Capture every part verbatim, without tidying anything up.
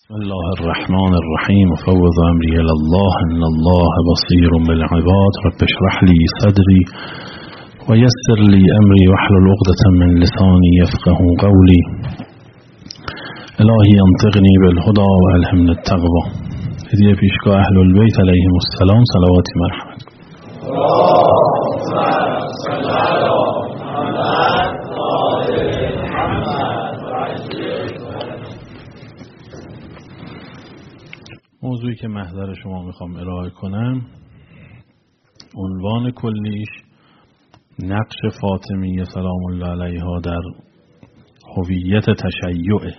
بسم الله الرحمن الرحیم فوض امری الی الله ان الله بصیر بالعباد رب اشرح لی صدری و یسر لی امری واحلل عقدة من لسانی یفقهوا قولی الهی انطقنی بالهدی و الهمنی التقوی. هدیه پیشگاه اهل البیت علیهم السلام، صلواتی مرحمت. موضوعی که محضر شما میخوام ارائه کنم، عنوان کلیش نقش فاطمیه سلام الله علیها در هویت تشیع.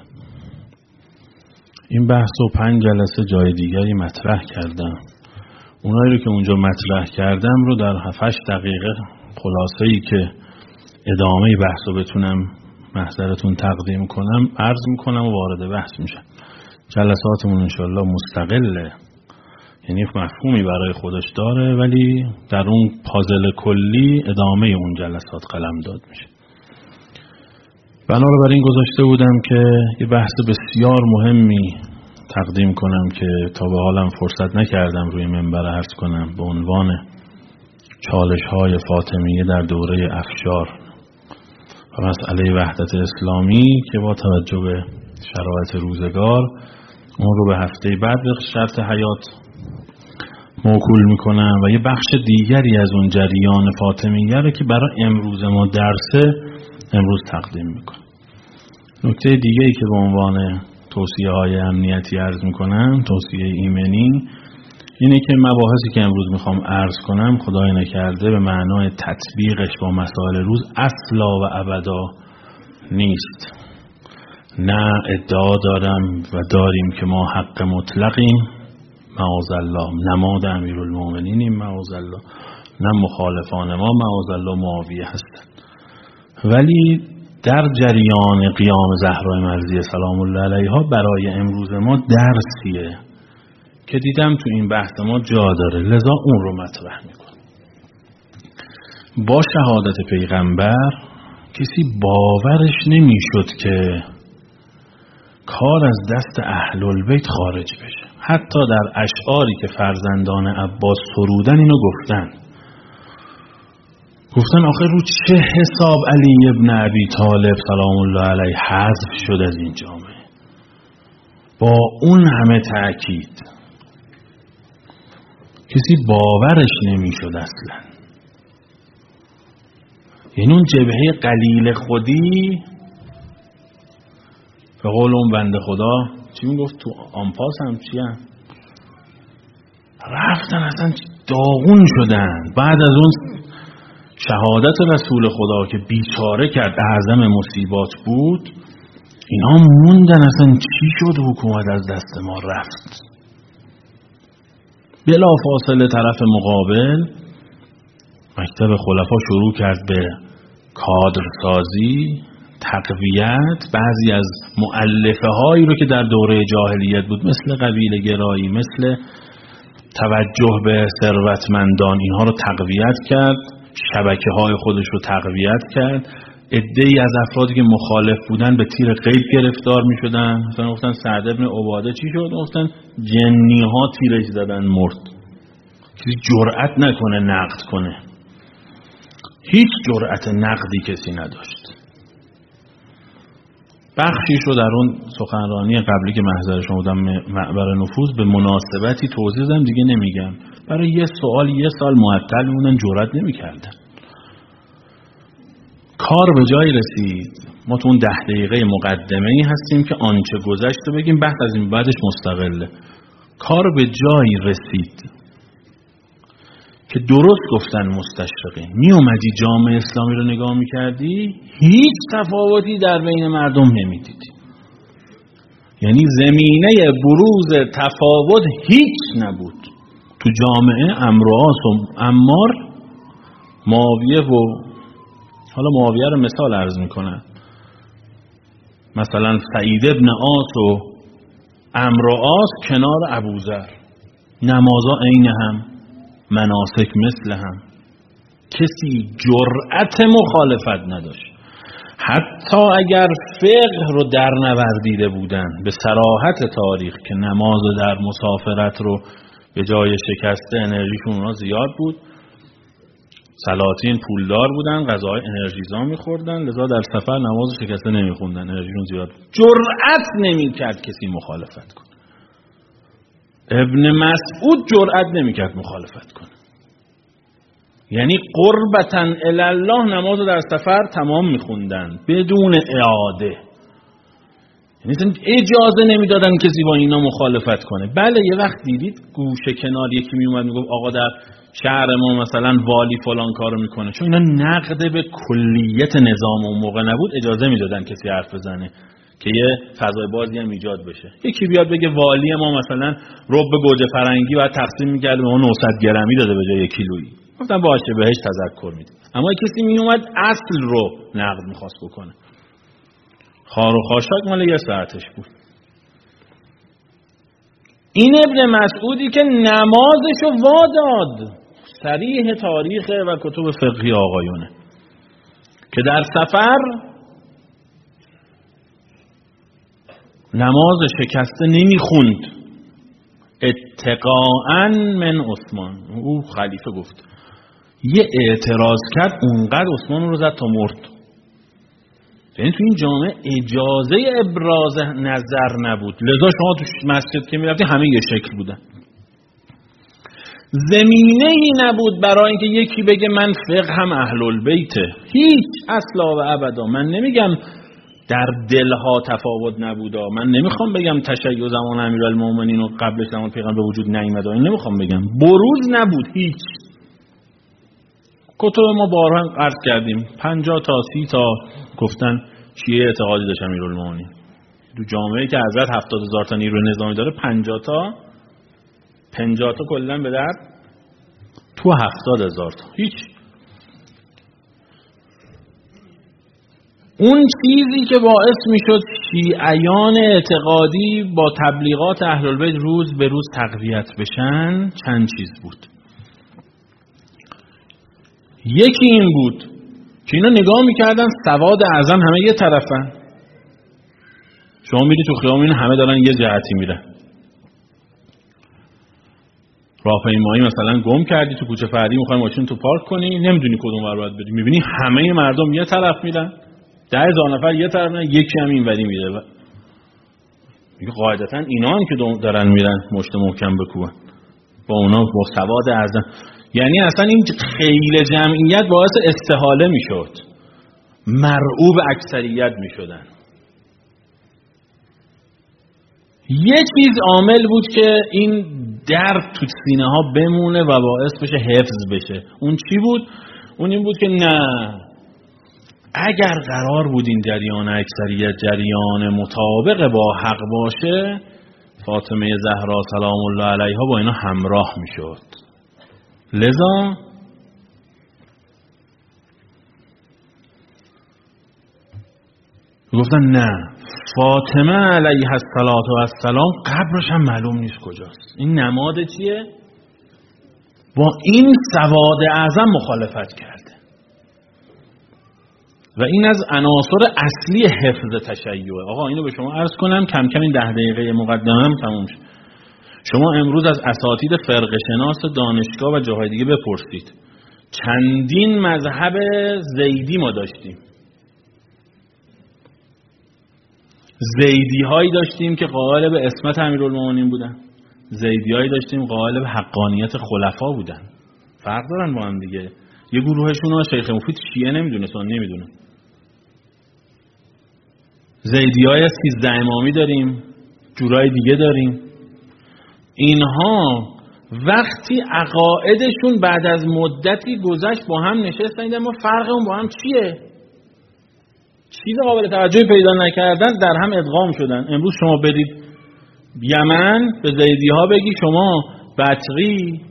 این بحث رو پنج جلسه جای دیگری مطرح کردم. اونایی رو که اونجا مطرح کردم رو در هفت هشت دقیقه خلاصه‌ای که ادامه بحث رو بتونم محضرتون تقدیم کنم عرض میکنم و وارد بحث میشم. جلساتمون انشالله مستقله، یعنی مفهومی برای خودش داره، ولی در اون پازل کلی ادامه اون جلسات قلم داد میشه. بنابراین گذاشته بودم که یه بحث بسیار مهمی تقدیم کنم که تا به حالم فرصت نکردم روی منبر عرض کنم، به عنوان چالش های فاطمیه در دوره افشار و مسئله وحدت اسلامی، که با توجه به شرایط روزگار اون رو به هفته بعد به شرط حیات موکول میکنم و یه بخش دیگری از اون جریان فاطمیه رو که برای امروز ما درسه امروز تقدیم میکنم. نکته دیگری که به عنوان توصیه های امنیتی عرض میکنم، توصیه ایمنی، اینه که مباحثی که امروز میخوام عرض کنم خدای نکرده به معنای تطبیقش با مسائل روز اصلا و ابدا نیست. نه ادعا دارم و داریم که ما حق مطلقیم، معاذالله، نماد امیرالمومنینیم، معاذالله، نه مخالفان ما معاذالله معاویه هستند. ولی در جریان قیام زهرای مرضیه سلام الله علیها برای امروز ما درسیه که دیدم تو این بحث ما جا داره، لذا اون رو مطرح میکنم. با شهادت پیغمبر کسی باورش نمیشد که کار از دست اهل البیت خارج بشه. حتی در اشعاری که فرزندان عباس سرودن اینو گفتن گفتن آخه رو چه حساب علی ابن ابی طالب سلام الله علیه حذف شد از این جامعه، با اون همه تأکید کسی باورش نمیشد اصلا. یعنی اون جبهه قلیل خودی، به قول اون بنده خدا چی میگفت تو آنپاس هم چی هم رفتن اصلا داغون شدن بعد از اون شهادت رسول خدا که بیچاره کرد، اعظم مصیبات بود. اینا موندن اصلا چی شد حکومت از دست ما رفت. بلا فاصله طرف مقابل مکتب خلفا شروع کرد به کادرسازی، تقویت بعضی از مؤلفه هایی رو که در دوره جاهلیت بود، مثل قبیله گرایی، مثل توجه به ثروتمندان، اینها رو تقویت کرد، شبکه های خودش رو تقویت کرد. عده‌ای از افرادی که مخالف بودن به تیر غیب گرفتار می شدن. مثلا گفتن سعد ابن عباده چی شد؟ گفتن جنی ها تیرش زدن مرد. کسی جرأت نکنه نقد کنه، هیچ جرأت نقدی کسی نداشت. بخشیش رو در اون سخنرانی قبلی که محضر شما بودم معبر نفوذ به مناسبتی توضیح دادم، دیگه نمیگم. برای یه سوال یه سال معطل میمونن، جرئت نمیکردن. کار به جای رسید. ما تو اون ده دقیقه مقدمه‌ای هستیم که آنچه گذشت رو بگیم، بحث از این بعدش مستقله. کار به جایی رسید که درست گفتن مستشرقین، می اومدی جامعه اسلامی رو نگاه میکردی هیچ تفاوتی در بین مردم نمیدیدی. یعنی زمینه بروز تفاوت هیچ نبود تو جامعه. عمرو و عاص و عمار، معاویه و حالا معاویه رو مثال عرض میکنن، مثلا سعید ابن عاص و عمرو و عاص کنار ابوذر، نمازا عین هم، مناسک مثل هم، کسی جرأت مخالفت نداشت. حتی اگر فقه رو در نوردیده بودن به صراحت تاریخ که نماز در مسافرت رو به جای شکسته انرژیشون اونا زیاد بود، سلاطین پولدار بودن، غذاهای انرژیزا می‌خوردن، لذا در سفر نماز شکسته نمی‌خوندن، انرژیشون زیاد بود. جرأت نمی‌کرد کسی مخالفت کنه. ابن مسعود جرأت نمی‌کرد مخالفت کنه. یعنی قربتاً الله نماز در سفر تمام می‌خوندن بدون اعاده. یعنی اجازه نمیدادن کسی با اینا مخالفت کنه. بله یه وقت دیدید گوشه کنار یکی میومد میگفت آقا در شهر ما مثلا والی فلان کارو میکنه، چون اینا نقد به کلیت نظام اون موقع نبود، اجازه میدادن کسی حرف بزنه که یه فضای بازی هم ایجاد بشه. یکی بیاد بگه والی ما مثلا رب گوجه فرنگی بعد تقسیم میکرد به ما نهصد گرمی داده به جای کیلویی، گفتم باشه بهش تذکر میدیم. اما کسی میومد اصل رو نقد میخواست بکنه، خار و خاشاک مال یه ساعتش بود. این ابن مسعودی که نمازشو واداد، صریح تاریخ و کتب فقهی آقایونه، که در سفر نماز شکسته نمیخوند اتقاءً من عثمان. او خلیفه گفت، یه اعتراض کرد اونقدر عثمان رو زد تا مرد. یعنی تو این جامعه اجازه ابراز نظر نبود، لذا شما تو مسجد که میرفتی همه یه شکل بودن. زمینه‌ای نبود برای اینکه یکی بگه من فقه هم اهل البیته، هیچ اصلا و ابدا. من نمیگم در دلها تفاوت نبودا، من نمیخوام بگم تشیع زمان امیرالمومنین و قبلش زمان پیغمبر به وجود نیامد، این نمیخوام بگم. بروز نبود هیچ. کتب ما بارها عرض کردیم پنجاه تا سی تا گفتن چیه اعتقادی داشت امیرالمومنین. تو جامعه که حضرت هفتاد هزار تا نیروی نظامی داره، پنجاه تا پنجاه تا کلا به درد تو هفتاد هزار تا هیچ. اون چیزی که باعث میشد شیعیان اعتقادی با تبلیغات اهل البیت روز به روز تقویت بشن چند چیز بود. یکی این بود که اینا نگاه میکردن سواد اعظم همه یه طرفن. شما میری تو خیابون این همه دارن یه جهتی میرن. راهپیمایی مثلا گم کردی تو کوچه فردی، میخوای ماشین تو پارک کنی، نمیدونی کدوم ور باید بری، میبینی همه مردم یه طرف میرن، ده هزار نفر یه طرف میرن، یکی هم اینوری میره. میگه قاعدتا اینا هم که دارن میرن مشت محکم بکوبن، با اونا با سواد اعظم. یعنی اصلا این خیل جمعیت باعث استحاله میشد، مرعوب اکثریت میشدن. یه چیز عامل بود که این درد تو سینه ها بمونه و باعث بشه حفظ بشه. اون چی بود؟ اون این بود که نه، اگر قرار بود این جریان اکثریت جریان مطابق با حق باشه، فاطمه زهرا سلام الله علیها با اینا همراه میشد. لذا گفتن نه، فاطمه علیها السلام قبرش هم معلوم نیست کجاست. این نماد چیه؟ با این سواد اعظم مخالفت کرده و این از عناصر اصلی حفظ تشیعه. آقا اینو به شما عرض کنم، کم کم این ده دقیقه مقدمه هم تموم شد. شما امروز از اساتید فرقه شناس دانشگاه و جاهای دیگه بپرسید، چندین مذهب زیدی ما داشتیم. زیدی هایی داشتیم که قائل به عصمت امیرالمومنین بودن، زیدی هایی داشتیم قائل به حقانیت خلفا بودن. فرق دارن با هم دیگه. یه گروهشون ها شیخ مفید شیعه نمیدونه، سنی نمیدونه. زیدی های از سیزده امامی داریم، جورای دیگه داریم. اینها وقتی عقایدشون بعد از مدتی گذشت با هم نشستن، دیدن ما فرقمون با هم چیه، چیز قابل توجهی پیدا نکردن، در هم ادغام شدن. امروز شما برید یمن به زیدی ها بگی شما بطری،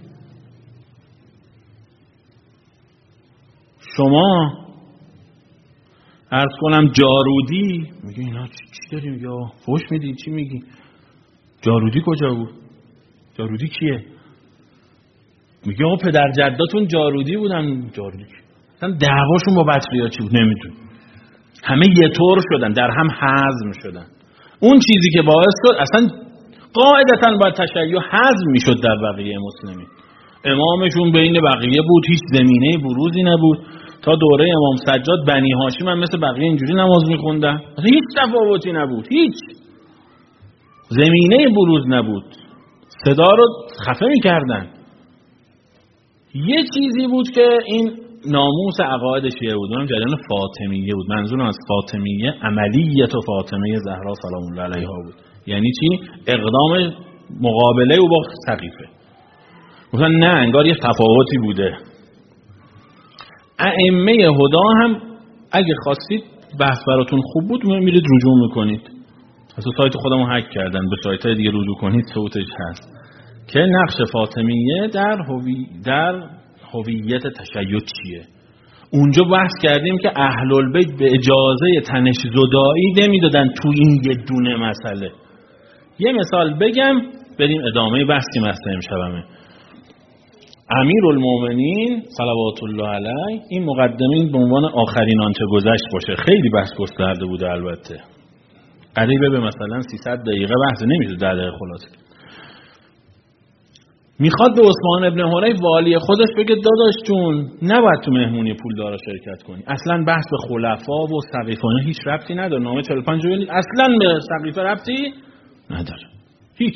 شما عرض کنم جارودی، میگه اینا چی داری میگه؟ فوش میدی؟ چی میگی؟ جارودی کجا بود؟ جارودی کیه؟ میگه آقا پدر جداتون جارودی بودن. جارودی اصلا دعواشون با بطری ها چی بود؟ نمیدون. همه یه طور شدن، در هم هضم شدن. اون چیزی که باعث شد اصلا قاعدتاً باید تشیع هضم میشد در بقیه مسلمین. امامشون بین بقیه بود، هیچ زمینه بروزی نبود. تا دوره امام سجاد بنی هاشم هم مثل بقیه اینجوری نماز میخوندن، هیچ تفاوتی نبود، هیچ زمینه بروز نبود، صدا رو خفه میکردن. یه چیزی بود که این ناموس عقاید شیعه بود، اونم جریان فاطمیه بود. منظورم از فاطمیه عملیت و فاطمه زهرا سلام الله علیها بود. یعنی چی؟ اقدام مقابله او با سقیفه. مثلا نه، انگار یه تفاوتی بوده. ائمه هدا هم اگه خواستید بحث براتون خوب بود میرید رجوع میکنید. اصلا سایت خودمو هک کردن، به سایت های دیگه رجوع کنید صوتش هست که نقش فاطمیه در هوی در هویت تشیع چیه. اونجا بحث کردیم که اهل البیت به اجازه تنش زدایی نمیدادن تو این یه دونه مسئله. یه مثال بگم بریم ادامه بحث که مسئله امشبمه. امیرالمومنین صلوات الله علیه، این مقدمه به عنوان آخرین آنچه گذشت باشه. خیلی بحث گسترده بوده، البته قریبه به مثلا سیصد دقیقه بحث، نمیشه در دقیقه خلاصه. میخواد به عثمان ابن حنیف والی خودش بگه داداش جون نباید تو مهمونی پولدارا شرکت کنی. اصلا بحث به خلفا و سقیفانه هیچ ربطی نداره. نامه چهل و پنج رو اصلا به سقیفه ربطی نداره، هیچ.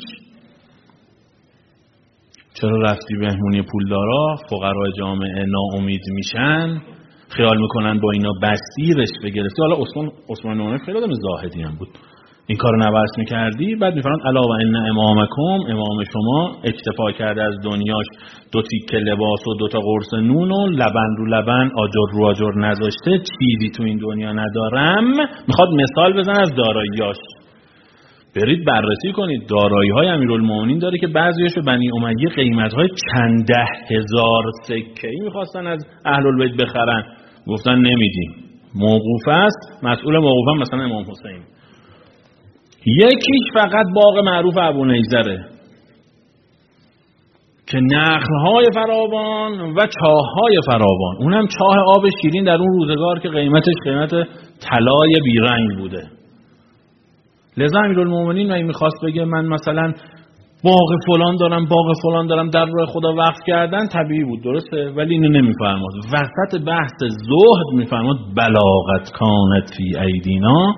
چرا رفتی مهمونی پولدارا؟ فقرای جامعه ناامید میشن، خیال میکنن با اینا بستی رشوه گرفتی. حالا عثمان عثمان ابن حنیف خیلی آدم زاهدی هم بود، این کارو نباید میکردی. بعد میفرماد الا و ان امامکم، امام شما اکتفا کرده از دنیاش دو تیکه لباس و دو تا قرص نون و لبن رو لبن آجر رو آجر نذاشته، چیزی تو این دنیا ندارم. میخواد مثال بزن از داراییاش. برید بررسی کنید دارایی‌های امیرالمومنین داره که بعضی‌هاش بنی امیه قیمت‌های چند ده هزار سکه‌ای می‌خواستن از اهل البیت بخرن، گفتن نمیدیم، موقوف است. مسئول موقوف هم مثلا امام حسین. یکیش فقط باغ معروف ابو نیزره که نخل‌های فراوان و چاه‌های فراوان، اونم چاه آب شیرین در اون روزگار که قیمتش قیمت طلای بیرنگ بوده. لذا امیرالمومنین وقتی میخواست بگه من مثلا باغ فلان دارم باغ فلان دارم در راه خدا وقف کردن، طبیعی بود، درسته، ولی اینو نمیفرماد. وسط بحث زهد میفرماد بلاغت کانت فی ایدینا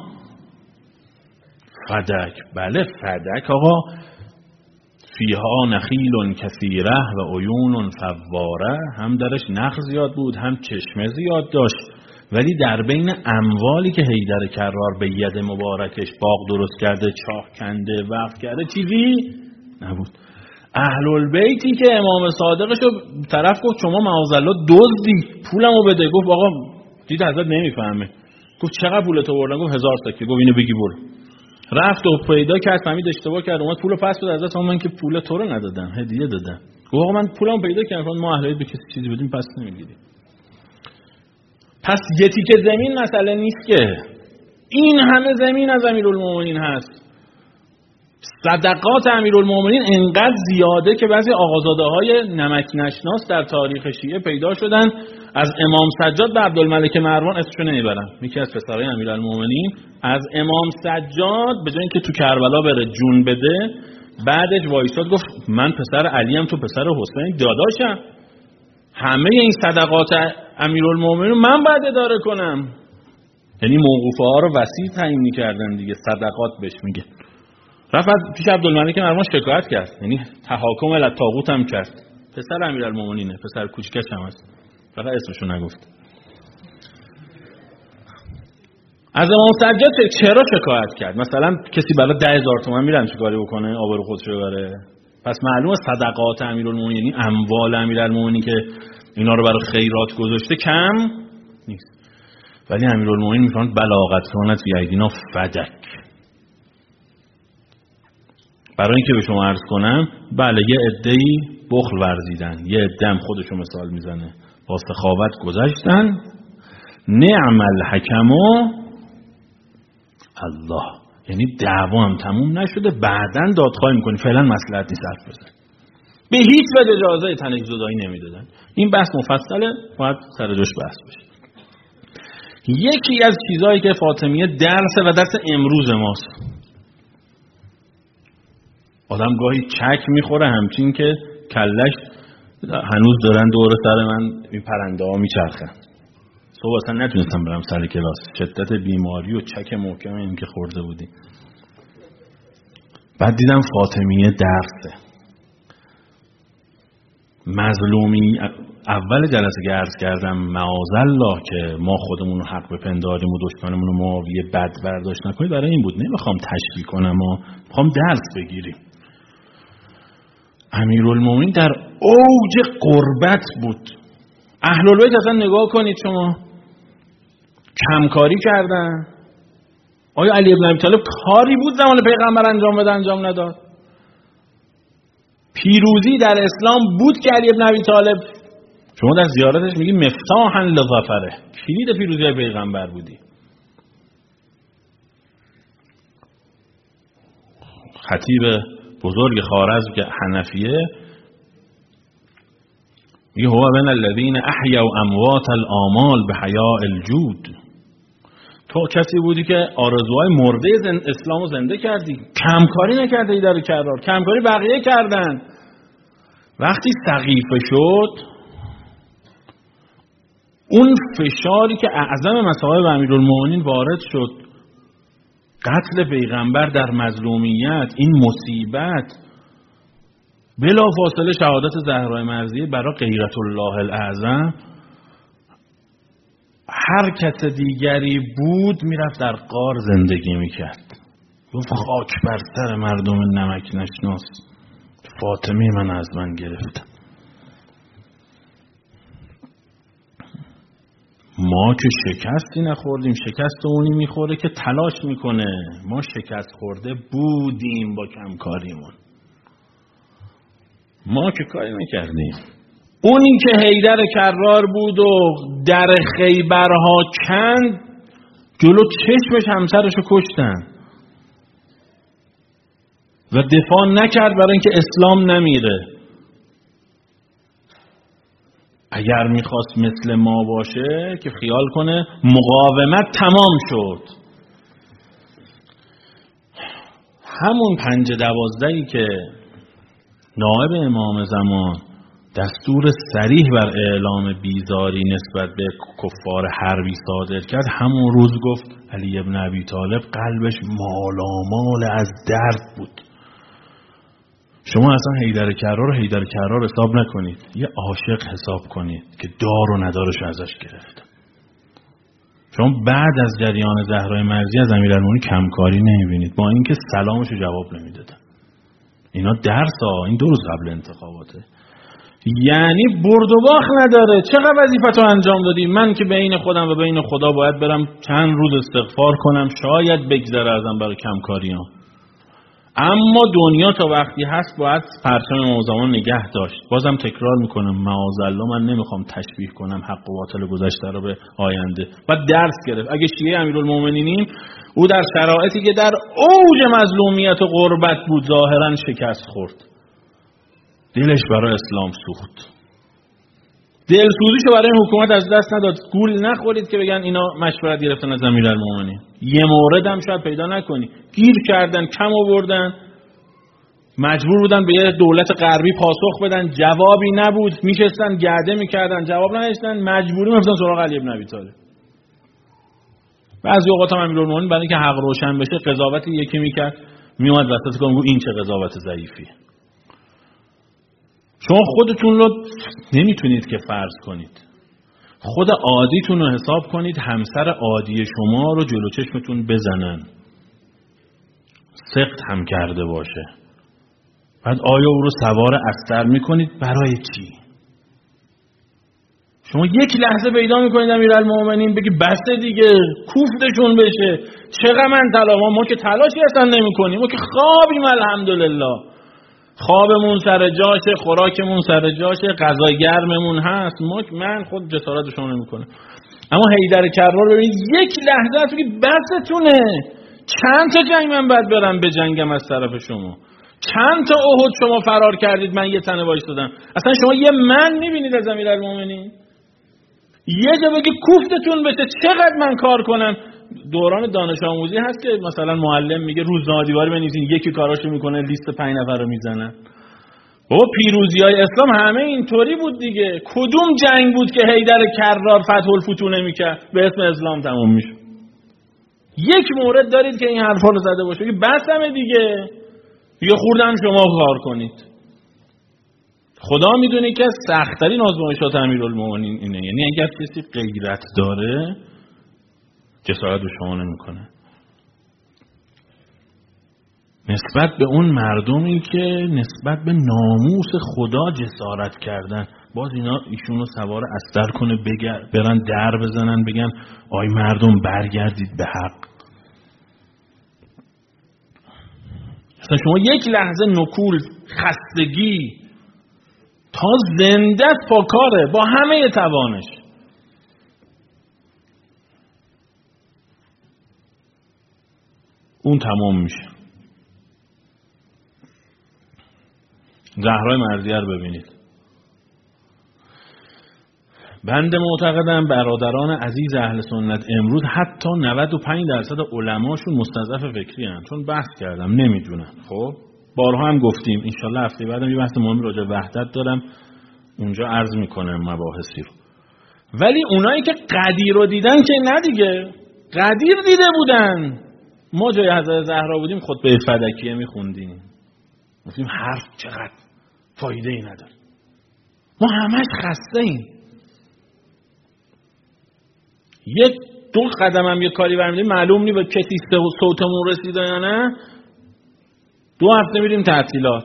فدک. بله فدک آقا، فیها نخیل کثیره و عیون فواره، هم درش نخل زیاد بود هم چشمه زیاد داشت، ولی در بین اموالی که حیدر کرار به ید مبارکش باغ درست کرده، چاه کنده، وقف کرده، چیزی نبود. اهل البیتی که امام صادقشو طرف گفت شما معاذالله دزدی، پولمو بده. گفت آقا دید حضرت نمیفهمه. گفت چقدر پولتو بردن؟ گفت هزار سکه. گفت اینو بگی برو. رفت و پیدا کرد، فهمید اشتباه کرد، اومد پولو پس بده حضرت. من که پول تو رو ندادم، هدیه دادم. گفت آقا من پولمو پیدا کردم، ما اهل بیت به کسی چیزی بدیم پس نمیگیریم. پس یه تیکه زمین مسئله نیست که این همه زمین از امیرالمومنین هست. صدقات امیرالمومنین انقدر زیاده که بعضی آقازاده‌های نمک نشناس در تاریخ شیعه پیدا شدن. از امام سجاد به عبدالملک مروان اسمشو نمیبرم، یکی از پسرای امیرالمومنین، از امام سجاد به جای اینکه تو کربلا بره جون بده، بعدش وایساد گفت من پسر علیم تو پسر حسین داداشم، همه این صدقات امیرالمومنین من باید اداره کنم. یعنی موقوفه ها رو وسیع تعیین می‌کردن دیگه، صدقات بهش میگه. رفت پیش عبدالملک مروان شکایت کرد، یعنی تحاکم الی طاغوت هم کرد. پسر امیرالمومنینه، پسر کوچکش هم هست، فقط اسمشو نگفت. از امام سجاد چرا شکایت کرد؟ مثلا کسی برای ده هزار تومان میرن چیکاری بکنه؟ آبرو خودش رو ببره؟ پس معلومه صدقات امیرالمومنین، یعنی اموال امیرالمومنین که اینا رو برای خیرات گذاشته کم نیست. ولی امیرالمومنین میفرماد بلاغت کانت فی ایدینا فدک. برای اینکه به شما عرض کنم، بله یه عده‌ای بخل ورزیدن، یه عده هم خودشو مثال میزنه با سخاوت گذشتن. نعم الحکم الله، یعنی دعوا هم تموم نشده، بعدن دادخواهی میکنی، فعلا مصلحت نیست حرف بزن. به هیچ وجه اجازه تنک زدایی نمیدادن. این بحث مفصله، باید سر جاش بحث بشه. یکی از چیزهایی که فاطمیه درس و درس امروز ماست. آدم گاهی چک میخوره همچین که کلش هنوز دارن دور سر من این پرنده ها میچرخن. صبح اصلا نتونستم برم سر کلاس، شدت بیماری و چک محکم این که خورده بودیم. بعد دیدم فاطمیه درسه مظلومی. اول جلسه که عرض کردم معاذالله که ما خودمون رو حق بپنداریم و دشمنمون رو معاویه بد برداشت نکنیم، برای این بود. نمیخوام تشبیه کنم، ما میخوام درس بگیریم. امیرالمومنین در اوج قربت بود. اهل البیت اصلا نگاه کنید شما، کمکاری کردن. آیا علی ابن ابی طالب کاری بود زمان پیغمبر انجام بده انجام نداد؟ پیروزی در اسلام بود که علی ابن ابی طالب، شما در زیارتش میگی مفتاحا لظفره، کلید پیروزی پیغمبر بودی. خطیب بزرگ خوارزم که حنفیه میگه هو من الذین احیوا اموات الآمال بحیاء الجود. تو کسی بودی که آرزوهای مرده زن... اسلامو زنده کردی، کمکاری نکرده ای در کرار، کمکاری بقیه کردن. وقتی سقیفه شد، اون فشاری که اعظم مصائب امیرالمومنین وارد شد، قتل پیغمبر در مظلومیت، این مصیبت، بلا فاصله شهادت زهرای مرضیه برای غیرت الله الاعظم، هر کس دیگری بود میرفت در غار زندگی میکرد. گفت خاک بر سر مردم نمک نشناس، فاطمه من از من گرفت. ما که شکستی نخوردیم، شکست اونی میخوره که تلاش میکنه. ما شکست خورده بودیم با کمکاریمون، ما که کاری نکردیم. اونی که حیدر کرار بود و در خیبرها کند، جلو چشمش همسرشو کشتن و دفاع نکرد برای اینکه اسلام نمیره. اگر میخواست مثل ما باشه که خیال کنه مقاومت تمام شد. همون پنج دوازدهی که نائب امام زمان دستور صریح بر اعلام بیزاری نسبت به کفار حربی صادر کرد، همون روز گفت علی ابن ابی طالب قلبش مالامال از درد بود. شما اصلا حیدر کرار رو حیدر کرار حساب نکنید، یه عاشق حساب کنید که دار و ندارش ازش گرفت. شما بعد از جریان زهرای مرضی از امیرالمومنین کمکاری نمیبینید، با اینکه سلامشو جواب نمیدادن. اینا درس ها، این دو روز قبل انتخاباته. یعنی برد و باخت نداره. چقدر وظیفتو انجام دادی؟ من که بین خودم و بین خدا باید برم چند روز استغفار کنم، شاید بگذره ازم برای کمکاریام. اما دنیا تا وقتی هست باید پرچم امام زمان نگه داشت. بازم تکرار میکنم، معاذالله من نمیخوام تشبیه کنم حق و باطل گذشته رو به آینده. بعد درس گرفت. اگه شیعه امیرالمومنینیم، او در شرایطی که در اوج مظلومیت و غربت بود ظاهرا شکست خورد، دلش برای اسلام سوخت، دلسوزیشو برای حکومت از دست نداد. گول نخورید که بگن اینا مشورت گرفتن از امیرالمومنین. یه مورد هم شاید پیدا نکنی. گیر کردن، کم آوردن، مجبور بودن به یه دولت غربی پاسخ بدن، جوابی نبود، میشستن گرده میکردن، جواب نداشتن، مجبوری میرفتن سراغ علی ابن ابی طالب. بعضی اوقات هم امیرالمومنین برای اینکه حق روشن بشه قضاوت یکی میکرد، میومد وسط کنم گفت این چه قضاوت ضعیفیه. شما خودتون رو نمیتونید که فرض کنید، خود عادیتون رو حساب کنید، همسر عادی شما رو جلو چشمتون بزنن، سخت هم کرده باشه، بعد آیا او رو سوار استر میکنید؟ برای چی؟ شما یک لحظه پیدا میکنید امیرالمومنین بگی بسه دیگه، کوفتشون بشه، چقدر من تلاش، ما که تلاشی اصلا نمیکنیم، ما که خوابیم الحمدلله، خوابمون سر جاشه، خوراکمون سر جاشه، غذای گرممون هست، ما من خود جسارتشون نمیکنه. اما حیدر کرار ببینید یک لحظه است که بستونه، چند تا جنگ من باید برم به جنگم از طرف شما، چند تا احد شما فرار کردید من یه تنه وایسادم. اصلا شما یه من میبینید از امیرالمومنین؟ یه جا بگی کوفتتون بشه چقدر من کار کنم. دوران دانش آموزی هست که مثلا معلم میگه روزنامه دیواری بنویسین، یکی کاراشو میکنه لیست پنج نفر رو میزنن. بابا پیروزی‌های اسلام همه اینطوری بود دیگه. کدوم جنگ بود که حیدر کرار فتح الفتوح نمیکرد به اسم اسلام تموم میشه؟ یک مورد دارید که این حرفا رو زده باشه که بسمه دیگه، یه خوردن شما کار کنید. خدا میدونه که سخت‌ترین آزمایشات امیرالمومنین اینه، یعنی اگر کسی غیرت داره جسارت به شما نمیکنه. نسبت به اون مردمی که نسبت به ناموس خدا جسارت کردن، باز اینا ایشونو سوار استر کنه بگر برن در بزنن بگن آی مردم برگردید به حق. اصلا شما یک لحظه نکول، خستگی، تا زندت پاکاره با همه توانش. اون تمام میشه. زهرای مرضیه رو ببینید. بنده معتقدم برادران عزیز اهل سنت امروز حتی نود و پنج درصد علماشون مستضعف فکری هستند، چون بحث کردم نمیدونن. خب بارها هم گفتیم انشالله هفته بعدم یه بحث مهم راجع به وحدت دارم، اونجا عرض میکنم مباحثی رو. ولی اونایی که قدیر رو دیدن که نه دیگه، قدیر دیده بودن. ما جای حضرت زهرا بودیم خطبه فدکیه میخوندیم، گفتیم حرف چقدر فایده ای نداره، ما همش خسته ایم. یک دو قدم هم یه کاری برمیدیم معلوم نی به کسی صوتمون رسیده یا نه، دو هفته میریم تعطیلات.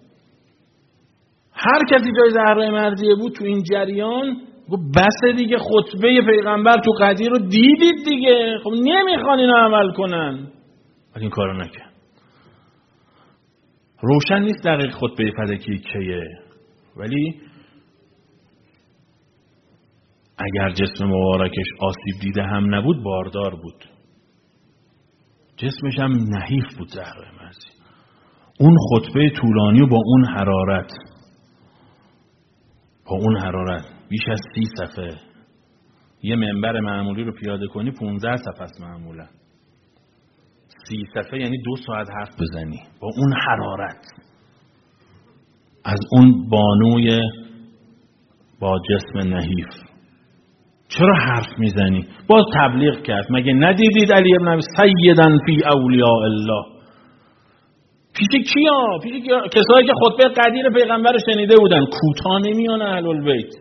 هر کسی جای زهرای مرضیه بود تو این جریان گفت بس دیگه، خطبه پیغمبر تو قدیر رو دیدید دیگه، خب نمیخوان اینو عمل کنن. ولی این کارو نکن. روشن نیست دقیق خطبه فدکی کیه، ولی اگر جسم مبارکش آسیب دیده هم نبود باردار بود، جسمش هم نحیف بود زهرای مرضیه. اون خطبه طولانی و با اون حرارت با اون حرارت بیش از سی صفحه، یه منبر معمولی رو پیاده کنی پونزده صفحه است معمولا، سی صفحه یعنی دو ساعت حرف بزنی با اون حرارت از اون بانوی با جسم نحیف. چرا حرف میزنی؟ باز تبلیغ کرد. مگه ندیدید علی ابن ابی سیدن فی اولیاء الله؟ پیش کیا؟ پیش کیا؟ کسایی که خطبه قدیر پیغمبر شنیده بودن. کوتاه نمیان اهل البیت.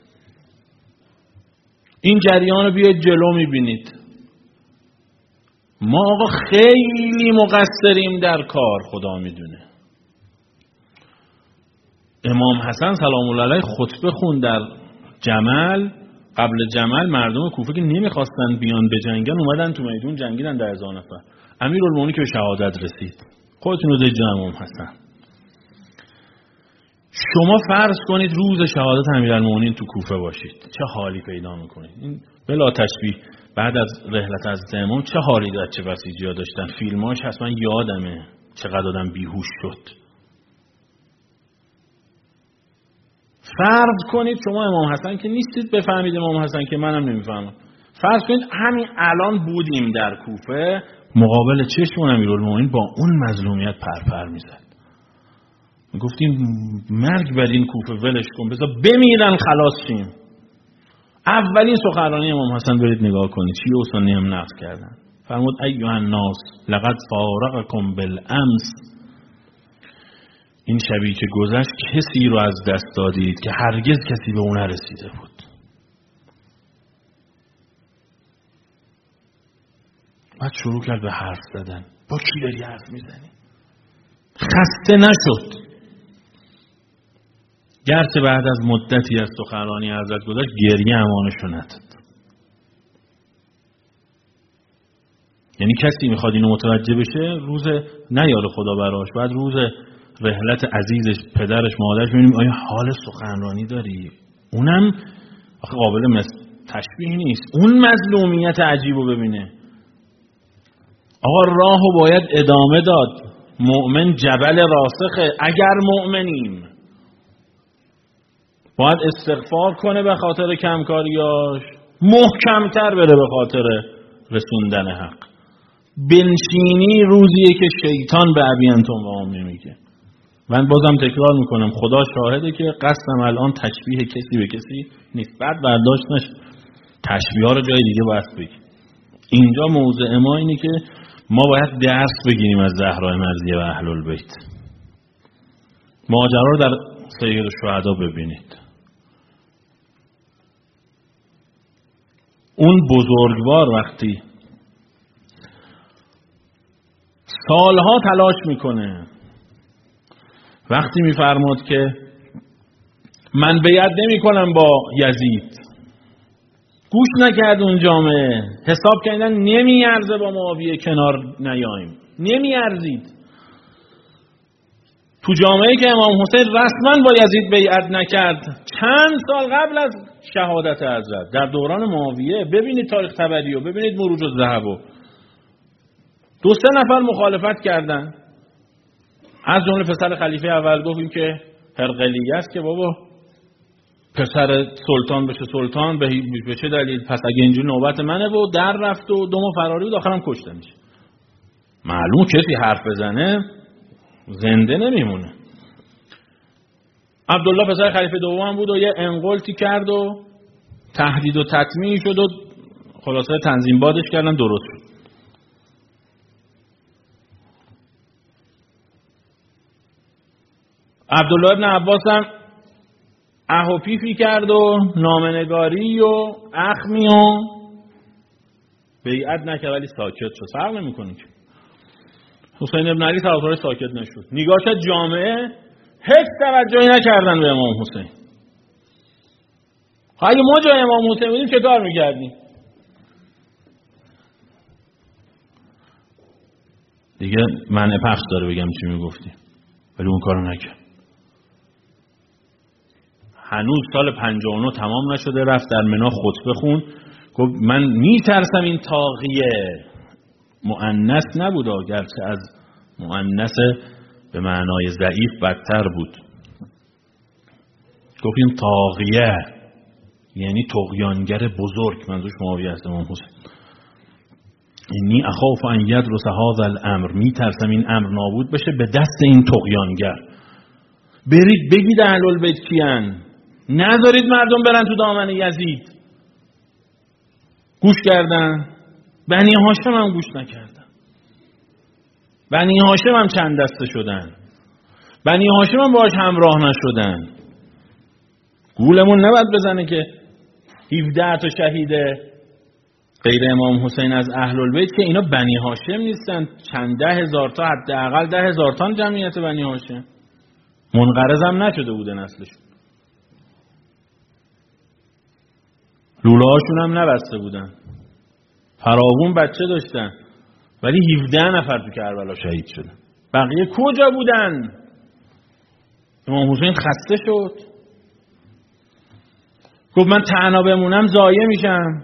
این جریان رو بیاید جلو میبینید. ما آقا خیلی مقصریم در کار، خدا میدونه. امام حسن سلام الله علیه خطبه خون در جمل. قبل جمل مردم کوفه که نمیخواستن بیان به جنگن اومدن تو میدون جنگیدن در هزار نفر. امیرالمومنین که به شهادت رسید. خودتون رو دید امام حسن. شما فرض کنید روز شهادت امیرالمومنین تو کوفه باشید، چه حالی پیدا میکنید؟ این بلا تشبیه بعد از رحلت حضرت امام چه حالی داشت، چه بسیجی‌ها داشتن. فیلماش هست، من یادمه چقدر آدم بیهوش شد. فرض کنید شما امام حسن که نیستید بفهمید امام حسن که منم نمیفهمم. فرض کنید همین الان بودیم در کوفه، مقابل چشم امیرالمومنین با اون مظلومیت پرپر میزد. گفتیم مرگ بر این کوفه، ولش کن بذار بمیرن خلاص شیم. اولین سخنرانی امام حسن برید نگاه کنید، شیعه و سنی هم نقل کردن. فرمود ایها الناس لقد فارقکم بالامس، این شبی که گذشت کسی رو از دست دادید که هرگز کسی به اون نرسیده بود. بعد شروع کرد به حرف زدن. با کی داری حرف میزنی؟ خسته نشد. گرچه بعد از مدتی از سخنرانی حضرت گذشت گریه امانشو نداد. یعنی کسی میخواد اینو متوجه بشه، روز نیار خدا براش، بعد روز رحلت عزیزش، پدرش، مادرش، ببینیم آیا حال سخنرانی داری؟ اونم قابل تشبیه نیست. اون مظلومیت عجیبو ببینه. آقا راهو باید ادامه داد. مؤمن جبل راسخه اگر مؤمنیم. باید استغفار کنه به خاطر کمکاریاش، محکمتر بره به خاطر رسوندن حق. بنشینی روزیه که شیطان به ابی انتم و آمی میگه. من بازم تکرار میکنم، خدا شاهده که قصدم الان تشبیه کسی به کسی نیست. بعد برداشت نشه، تشبیه ها رو جای دیگه باید بگی. اینجا موضع ما اینه که ما باید درس بگیریم از زهرا مرضیه و اهل البیت. ماجرا رو در سید الشهدا ببینید. اون بزرگوار وقتی سالها تلاش میکنه، وقتی میفرماد که من بیعت نمی کنم با یزید، گوش نکرد اون جامعه، حساب کردن نمیارزه با معاویه کنار نیاییم، نمیارزید. تو جامعه که امام حسین رسما با یزید بیعت نکرد، چند سال قبل از شهادت حضرت در دوران معاویه، ببینید تاریخ طبری و ببینید مروج الذهب، دو سه نفر مخالفت کردن. از جمله پسر خلیفه اول گفتیم که هرقلیه است که بابا پسر سلطان بشه سلطان به چه دلیل؟ پس اگه اینجوری نوبت منه و در رفت و دوم فراری بود، آخرم کشته میشه. معلوم کسی حرف بزنه زنده نمیمونه. عبدالله پسر خلیفه دوم بود و یه انقلتی کرد و تهدید و تطمیع شد و خلاصه تنظیم بادش کردن، درست شد. عبدالله ابن عباس هم اه و پیفی کرد و نامنگاری و اخمی و بیعت نکرد، ولی ساکت شد. فرق نمی‌کنه که حسین ابن علی طرفدار ساکت نشد. نگاه کرد جامعه هیچ توجهی نکردن به امام حسین. اگه ما جای امام حسین بودیم چه کار می‌کردیم؟ دیگه منع پخش داره بگم چی میگفتی، ولی اون کارو نکرد. هنوز سال پنجاه و نه تمام نشده، رفت در منا خطبه خون، گفت من میترسم این طاغیه، مؤنث نبود اگرچه از مؤنث به معنای ضعیف بدتر بود، گفت این طاغیه یعنی طغیانگر بزرگ، منظورش معاویه است امام حسین. اینی اخاف ان یدرس هذا الامر، میترسم این امر نابود بشه به دست این طغیانگر. برید بگید اهل البیت کیان، نذارید مردم برن تو دامن یزید. گوش کردن؟ بنی هاشم هم گوش نکردن. بنی هاشم هم چند دسته شدن. بنی هاشم هم باهاش همراه نشدن. گولمون نباید بزنه که هفده تا شهید غیر امام حسین از اهل البیت که اینا بنی هاشم نیستن، چند ده هزار تا، حداقل ده هزار تا جمعیت بنی هاشم، منقرض هم نشده بوده نسلشون، لوله هاشون هم نبسته بودن، فراوون بچه داشتن، ولی هفده نفر تو کربلا شهید شدن. بقیه کجا بودن؟ امام حسین خسته شد، گفت من تنها بمونم ضایع میشم.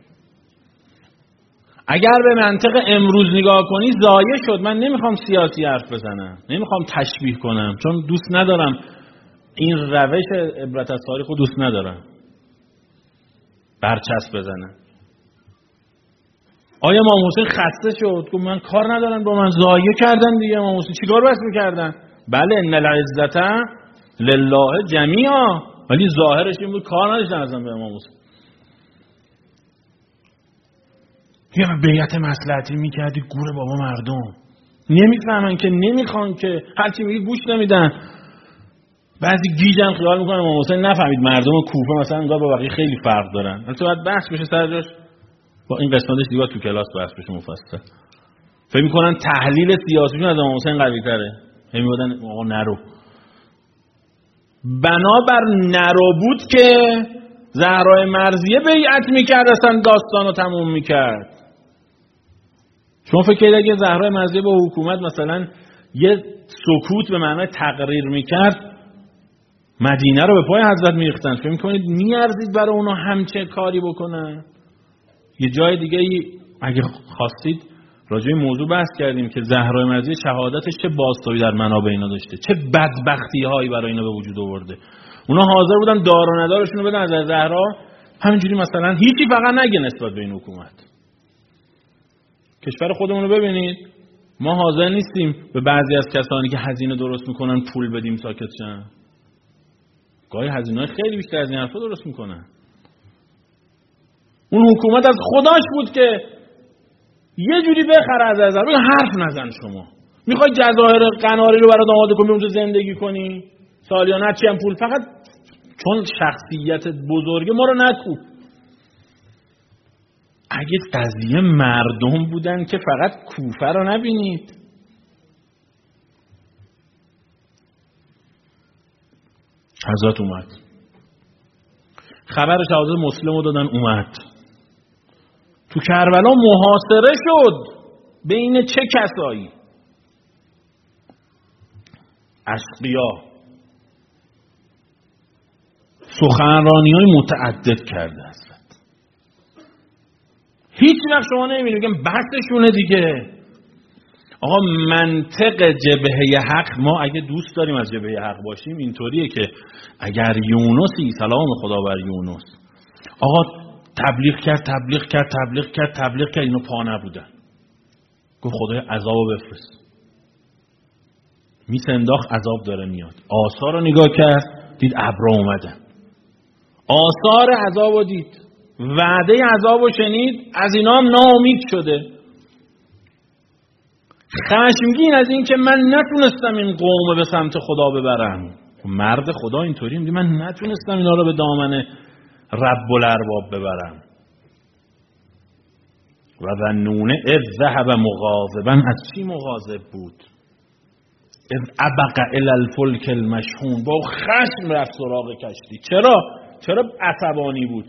اگر به منطق امروز نگاه کنی ضایع شد. من نمیخوام سیاسی حرف بزنم، نمیخوام تشبیه کنم، چون دوست ندارم این روش عبرت از تاریخ رو دوست ندارم برچسب بزنم. آیا امام حسین خسته شد؟ گفت من کار ندارم با من، ضایع کردن دیگه. امام حسین چیکار بس میکردن؟ بله ان العزت لله جمیعا، ولی ظاهرش این بود کار نداشتن ازم به امام حسین. یه بیعت مصلحتی میکردی گور بابا مردم نمیفهمن که، نمیخوان که، هرچی میگی گوش نمیدن. بعضی گیجم خیال میکنن امام حسین نفهمید مردم کوفه مثلا انگار با بقیه خیلی فرق دارن. البته باید بحث بشه سر جاش، با این قسمتش دیگه تو کلاس بحث بشه مفصل. فکر میکنن تحلیل سیاسیشون از امام حسین قوی تره، فکر میکنن آقا نرو. بنابر نرو بود که زهرا مرضیه بیعت میکرد، اصلا داستانو تموم میکرد. شما فکر کنید اگه زهرا مرضیه با حکومت مثلا یه سکوت به معنای تقریر میکرد، مدینه رو به پای حضرت میریختن؟ فکر میکنید میارزید برای اونا همچه کاری بکنن؟ یه جای دیگه اگه خواستید راجع به موضوع بحث کردیم که زهرا مرزی شهادتش چه بازتابی در منابع اینا داشته، چه بدبختی هایی برای اینا به وجود آورده. اونا حاضر بودن دار و ندارشون رو بدن از زهرا، همینجوری مثلا هیچی فقط نگه نسبت به این حکومت. کشور خودمون رو ببینید، ما حاضر نیستیم به بعضی از کسانی که هزینه درست میکنن پول بدیم ساکت شن. گاهی هزینه‌های خیلی بیشتر از این حرفا درست میکنن. اون حکومت از خداش بود که یه جوری بخره از از حرف نزن. شما میخوای جزایر قناری رو برات آماده کنی اونجا زندگی کنی سالیانه چی هم پول، فقط چون شخصیت بزرگه ما رو نکوب. اگه قضیه مردم بودن که فقط کوفه رو نبینید. حضرت اومد، خبر شهادت مسلم رو دادن، اومد تو کربلا محاصره شد. بین چه کسایی؟ اشقیا. سخنرانی های متعدد کرده است. هیچ وقت شما نمی‌بینید میگم بحثشونه دیگه. آقا منطق جبهه حق، ما اگه دوست داریم از جبهه حق باشیم اینطوریه که اگر یونسی، سلام خدا بر یونس، آقا تبلیغ کرد تبلیغ کرد تبلیغ کرد تبلیغ کرد اینو پا نبودن، گفت خدای عذاب بفرست، میسنداخت عذاب داره میاد. آثار رو نگاه کرد دید ابرا اومدن، آثار عذاب رو دید، وعده عذاب رو شنید، از اینا هم ناامید شده، خشمگین از این که من نتونستم این قوم به سمت خدا ببرم. مرد خدا اینطوری میگه من نتونستم اینا رو به دامن رب الارباب ببرم. و ظنونه اذ ذهب مغاضبا، از چی مغاضب بود؟ اذ ابق الی الفلک المشحون، با خشم رفت سراغ کشتی. چرا؟ چرا عصبانی بود؟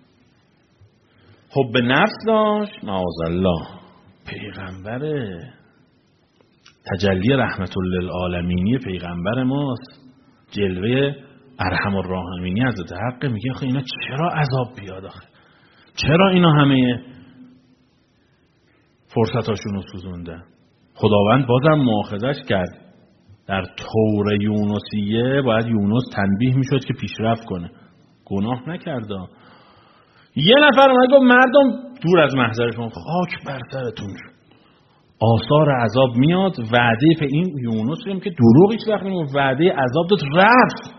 حب نفس داشت، معاذالله. پیغمبره، تجلی رحمت للعالمینی پیغمبر ماست، جلوه ارحم الراحمینی حضرت حق. میگه آخه اینا چرا عذاب بیاد؟ آخه چرا اینا همه فرصتاشون رو سوزوندن؟ خداوند بازم مؤاخذش کرد. در طور یونسیه باید یونس تنبیه میشد که پیشرفت کنه، گناه نکرده. یه نفر اومد گفت مردم دور از محضرشون، خاک بر سرتون شد، آثار عذاب میاد. وعده به این یونس هم که دروغ هیچ وقت نمیگه، وعده عذاب داد رفت.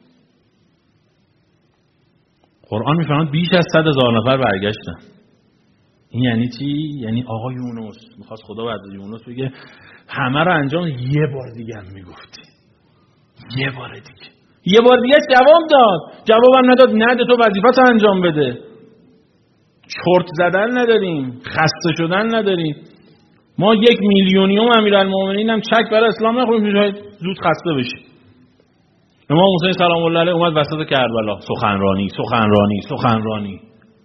قرآن میفرماد بیش از صد هزار نفر برگشتن. این یعنی چی؟ یعنی آقا یونس میخواست خدا بعد از یونس بگه همه رو انجام، یه بار دیگه هم میگفتی، یه بار دیگه یه بار دیگه جواب داد، جوابم نداد، نده تو وظیفت انجام بده. چرت زدن نداریم، خسته شدن نداریم. ما یک میلیونیوم امیرالمومنین هم چک برای اسلام نخوریم زود خسته بشیم. امام حسین سلام الله علیه اومد وسط کربلا، سخنرانی سخنرانی سخنرانی.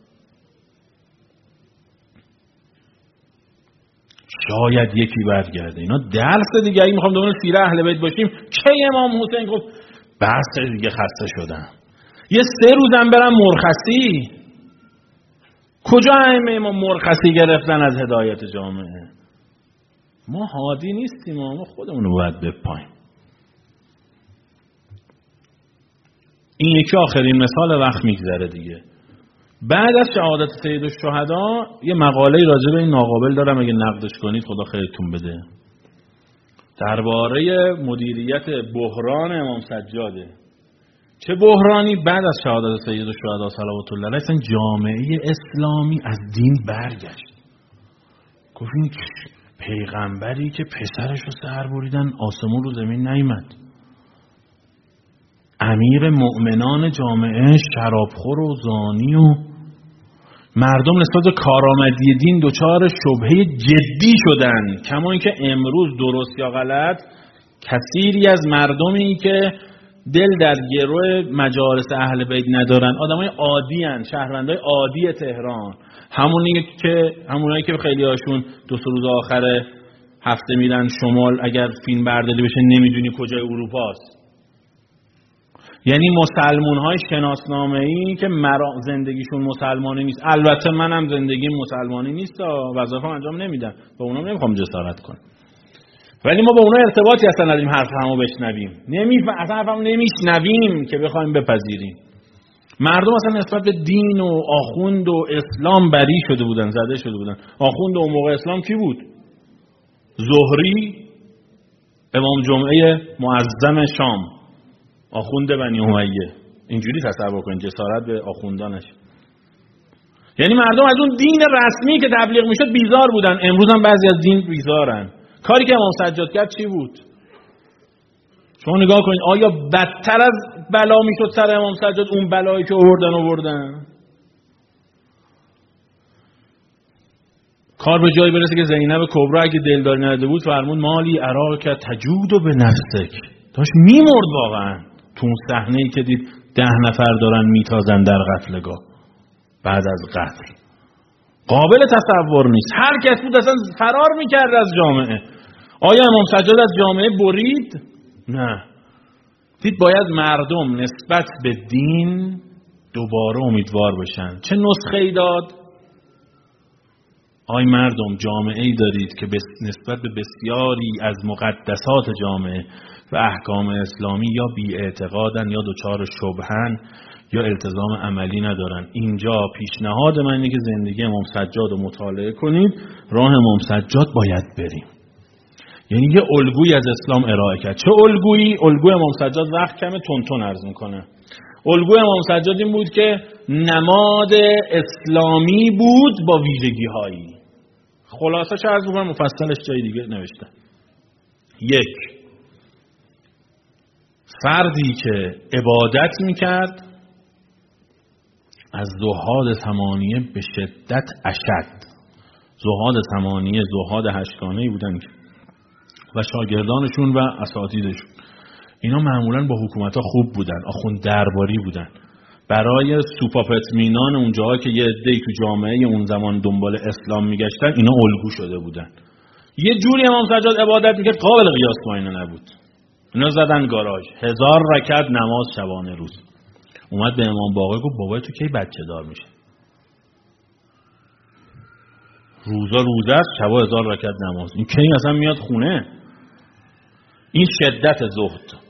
شاید یکی برگرده. اینا درس دیگه اگه میخوام دوباره سیره اهل بیت باشیم که امام حسین گفت بس دیگه خسته شدم، یه سه روزم برم مرخصی. کجا ائمه ما مرخصی گرفتن از هدایت جامعه؟ ما هادی نیستیم، ما خودمون رو باید بپاییم. این یکی آخرین مثال، وقت میگذره دیگه. بعد از شهادت سید الشهدا یه مقاله راجع به این ناقابل دارم، اگه نقدش کنید خدا خیرتون بده. درباره مدیریت بحران امام سجاده. چه بحرانی بعد از شهادت سید الشهدا صلوات الله علیه، اصلا جامعه اسلامی از دین برگشت. گفت این پیغمبری که پسرش رو سر بریدن آسمون رو زمین نیامد، امیر مؤمنان جامعه شرابخور و زانی و مردم نسبت به کارآمدی دین دچار شبهه جدی شدن. کما اینکه امروز درست یا غلط کثیری از مردمی که دل در گروه مجالس اهل بیت ندارن، آدمای عادی ان، شهروندای عادی تهران، همونی که همونایی که خیلی هاشون دو سه روز آخر هفته میرن شمال، اگر فیلم برداری بشه نمیدونی کجای اروپاست. یعنی مسلمون های شناسنامه‌ای که مرا زندگیشون مسلمانی نیست. البته منم زندگیم مسلمانی نیست، وظایفم انجام نمیدم، به اونا نمیخوام جسارت کنم، ولی ما با اونا ارتباطی اصلا نداریم حرف همو بشنویم. نمیفهم اصلا حرفمو نمیشنویم که بخوایم بپذیریم. مردم اصلا نسبت به دین و آخوند و اسلام بری شده بودن، زده شده بودن. آخوند اون موقع اسلام کی بود؟ زهری، امام جمعه معظم شام، آخوند بنی امیه. اینجوری تصور کنید جسارت به آخوندانش. یعنی مردم از اون دین رسمی که تبلیغ میشد بیزار بودن. امروز هم بعضی از دین بیزارن. کاری که امام سجاد کرد چی بود؟ شما نگاه کنید آیا بدتر از بلا میشد سر امام سجاد اون بلایی که آوردن آوردن؟ کار به جایی برسه که زینب کبرا اگه دلداری نداده بود فرمود مالی اراک تجود به نفسک، داشت میمرد واقعا تو اون صحنه‌ای که دید ده نفر دارن میتازن در قتلگاه بعد از قتل. قابل تصور نیست. هر کس بود اصلا فرار میکرد از جامعه. آیا امام سجاد از جامعه برید؟ نه. دید باید مردم نسبت به دین دوباره امیدوار بشن. چه نسخه ای داد؟ آی مردم جامعه ای دارید که نسبت به بسیاری از مقدسات جامعه و احکام اسلامی یا بی اعتقادن یا دچار شبهن یا التزام عملی ندارن. اینجا پیشنهاد من اینه که زندگی امام سجاد رو مطالعه کنید، راه امام سجاد باید بریم. یعنی یه الگویی از اسلام ارائه کرد. چه الگویی؟ الگوی امام سجاد وقت کمه تونتون عرض میکنه. الگوی امام سجاد این بود که نماد اسلامی بود با ویژگی هایی. خلاصه چه عرض میکنم، مفصلش جای دیگه نوشته. یک، فردی که عبادت میکرد از زهاد ثمانیه به شدت اشد. زهاد ثمانیه زهاد هشتگانه‌ای بودن و شاگردانشون و اساتیدشون اینا معمولاً با حکومت‌ها خوب بودن، آخوند درباری بودن. برای سوپاپتمینان اونجاها که یه عده‌ای تو جامعه اون زمان دنبال اسلام میگشتن اینا الگو شده بودن. یه جوری امام سجاد عبادت میکرد قابل قیاس با اینا نبود. اینا زدن گاراژ، هزار رکعت نماز شبانه روز. اومد به امام باقر گفت بابا تو کی بچه دار میشه؟ روزا روزه است، شبا هزار رکعت نماز. این کی اصلا میاد خونه؟ این شدت زهد.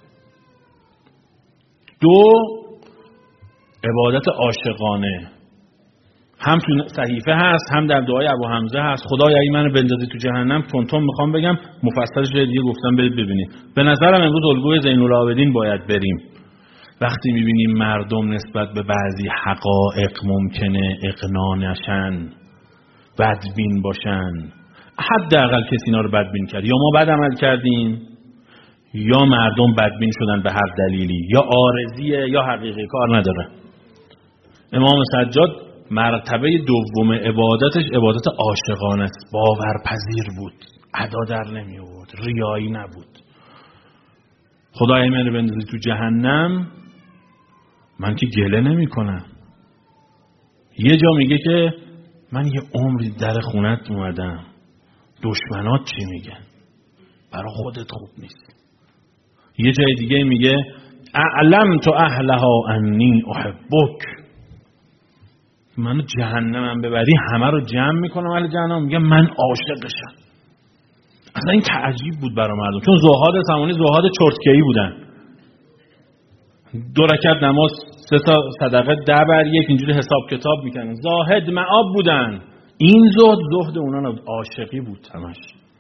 دو، عبادت عاشقانه. هم تو صحیفه هست هم در دعای ابو حمزه هست. خدایا اگه منو بندازی تو جهنم، تونتون میخوام بگم، مفصلش جای دیگه گفتم برید ببینید. به نظرم امروز الگوی زین العابدین باید بریم. وقتی میبینیم مردم نسبت به بعضی حقایق ممکنه اقناع نشن، بدبین باشن، حداقل کسی اینا رو بدبین کرد، یا ما بد عمل کردیم یا مردم بدبین شدن به هر دلیلی، یا عارضیه یا حقیقی، کار نداره. امام سجاد مرتبه دوم عبادتش عبادت عاشقانه است، باورپذیر بود، ادا در نمی آورد، ریایی نبود. خدای منو بندازی تو جهنم، من که گله نمی کنم. یه جا میگه که من یه عمری در خونت اومدم، دشمنات چی میگن؟ برای خودت خوب نیست. یه جای دیگه میگه اعلم تو اهلها انی احبک، منو جهنمم ببری همه رو جمع میکنم ولی جهنم میگه من عاشقشم. اصلا این تعجیب بود برای مردم، چون زهاد زمانی زهاد چرتکه‌ای بودن. دو رکعت نماز، سه تا صدقه، ده بر یک، اینجوری حساب کتاب میکنن. زاهد معاب بودن. این زهد زهد اونا نبود، عاشقی بود همش.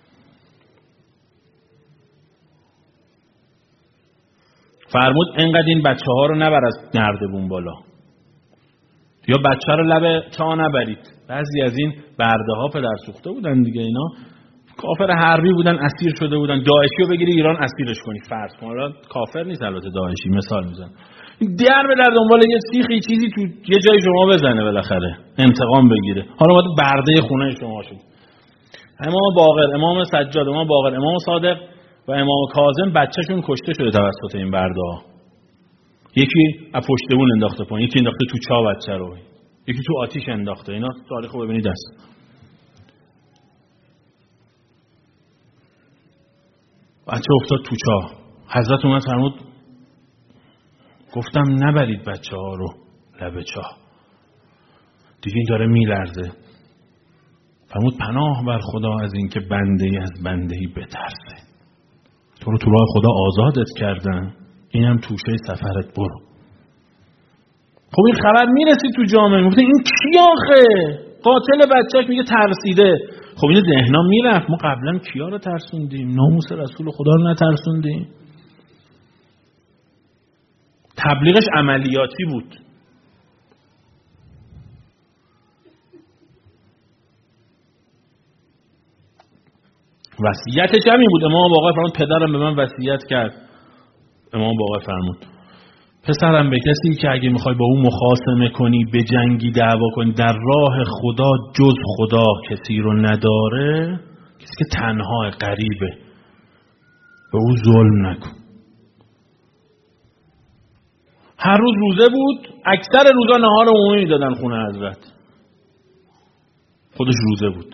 فرمود انقدر این بچه ها رو نبر از نردبون بالا، یا بچه رو لب چاه نبرید. بعضی از این برده ها پدر سوخته بودن دیگه، اینا کافر حربی بودن، اسیر شده بودن. داعشی رو بگیری ایران اسیرش کنی، فرض کن. حالا کافر نیست البته داعشی، مثال میزنم. در به در دنبال یه سیخی چیزی تو یه جای شما بزنه، بالاخره انتقام بگیره. حالا اومد برده خونه شما شد. امام باقر، امام سجاد، امام باقر، امام صادق و امام کاظم بچه‌شون کشته شده توسط این برده. یکی از پشت بون انداخته پایین، یکی انداخته تو چاه بچه رو، یکی تو آتیش انداخته. اینا تاریخو ببینید است. بچه افتاد تو چاه. حضرت اومد فرمود گفتم نبرید بچه ها رو لب چاه. دیگه این داره میلرزه. فرمود پناه بر خدا از این که بنده‌ای از بنده‌ای بترسه. تو رو تو راه خدا آزادت کردن، اینم توشه سفرت، برو. خب این خبر میرسید تو جامعه، میگفتن این کی آخه؟ قاتل بچه‌اش میگه ترسیده. خب این ذهنا میرفت، ما قبلا کیا رو ترسوندیم؟ ناموس رسول خدا رو نترسوندیم؟ تبلیغش عملیاتی بود. وصیتش همین بود. امام باقر فرمود پدرم به من وصیت کرد. امام باقر فرمود پسرم به کسی که اگه میخوای با اون مخاصمه کنی، به جنگی دعوا کنی، در راه خدا جز خدا کسی رو نداره، کسی که تنها غریبه، به او ظلم نکن. هر روز روزه بود، اکثر روزا نهار عمومی دادن خونه حضرت، خودش روزه بود.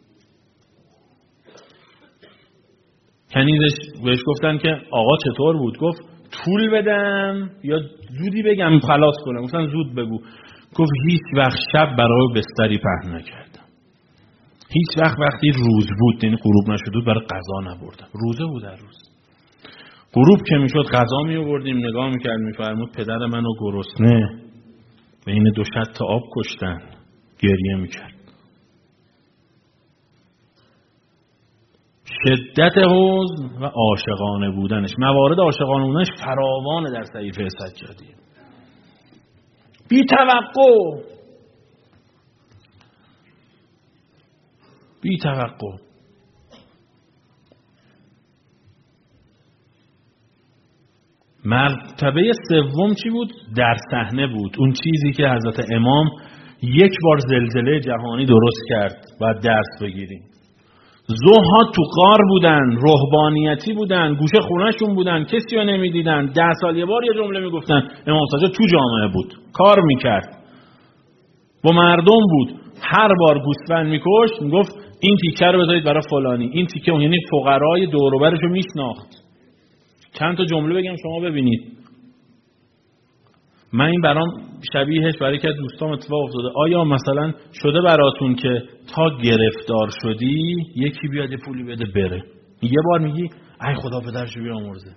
کنیزش بهش گفتن که آقا چطور بود؟ گفت طول بدم یا زودی بگم خلاص کنم؟ گفتن زود بگو. گفت هیچ وقت شب برای بستری پهن نکردم، هیچ وقت وقتی روز بود، یعنی غروب نشده بود، برای غذا نبردم. روزه بود هر روز. غروب که میشد غذا می آوردیم، نگاه میکرد، میفرمود پدر منو گرسنه بین دو شط آب کشتن. گریه میکرد. شدت حزن و عاشقانه بودنش، موارد عاشقانه بودنش فراوانه در صحیفه سجادی. بی توقع بی توقع مرتبه سوم چی بود؟ در صحنه بود. اون چیزی که حضرت امام یک بار زلزله جهانی درست کرد، باید درس بگیریم. زهاد تو غار بودن، رهبانیتی بودن، گوشه خونهشون بودن، کسی رو نمیدیدن. ده سال یه بار یه جمله میگفتن. امام سجاد تو جامعه بود، کار میکرد، با مردم بود. هر بار گوسفند میکشت میگفت این تیکه رو بذارید برای فلانی، این تیکه اون، یعنی فقرای دور و برش رو میشناخت. چند تا جمله بگم شما ببینید. من این برام شبیهش برای که دوستام اتفاق افتاده. آیا مثلا شده براتون که تا گرفتار شدی یکی بیاد یه پولی بده بره؟ یه بار میگی ای خدا پدرشو بیامرزه،